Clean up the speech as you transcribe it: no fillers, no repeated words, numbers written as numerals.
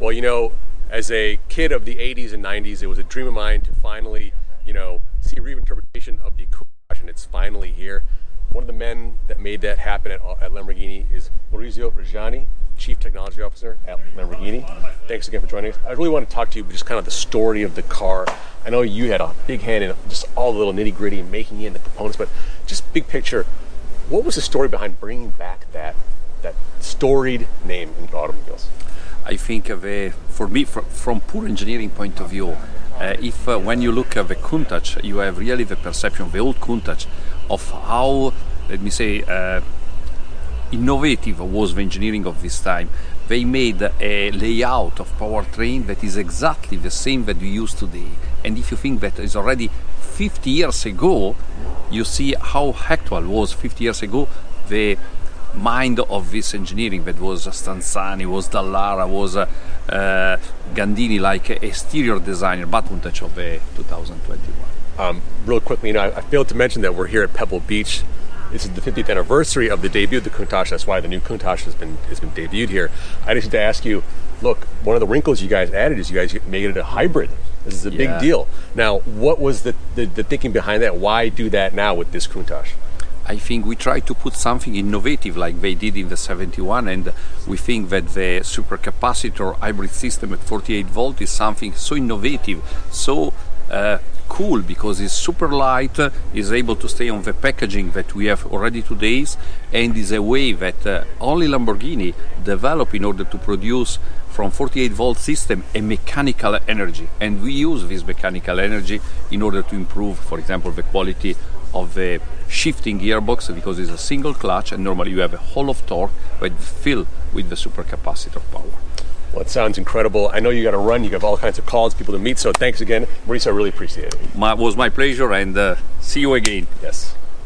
Well, as a kid of the 80s and 90s, it was a dream of mine to finally, see a reinterpretation of the Countach, and it's finally here. One of the men that made that happen at Lamborghini is Maurizio Reggiani, Chief Technology Officer at Lamborghini. Thanks again for joining us. I really want to talk to you about just kind of the story of the car. I know you had a big hand in just all the little nitty-gritty and making in the components, but just big picture, what was the story behind bringing back that storied name in automobiles? I think for me, from pure engineering point of view, if when you look at the Countach, you have really the perception of the old Countach of how, let me say, innovative was the engineering of this time. They made a layout of powertrain that is exactly the same that we use today. And if you think that is already 50 years ago, you see how actual was 50 years ago the mind of this engineering that was Stanzani, was Dallara, was Gandini, like exterior designer, but Countach of 2021. Real quickly, I failed to mention that we're here at Pebble Beach. This is the 50th anniversary of the debut of the Countach. That's why the new Countach has been debuted here. I just need to ask you, look, one of the wrinkles you guys added is you guys made it a hybrid. This is a big deal. Now, what was the thinking behind that? Why do that now with this Countach? I think we try to put something innovative like they did in the 71, and we think that the supercapacitor hybrid system at 48 volt is something so innovative, so cool, because it's super light, is able to stay on the packaging that we have already today, and is a way that only Lamborghini developed in order to produce from 48 volt system a mechanical energy, and we use this mechanical energy in order to improve, for example, the quality of the shifting gearbox, because it's a single clutch and normally you have a whole of torque but filled with the supercapacitor power. Well, it sounds incredible. I know you got to run, you have all kinds of calls, people to meet, so thanks again. Mauricio, I really appreciate it. It was my pleasure, and see you again. Yes.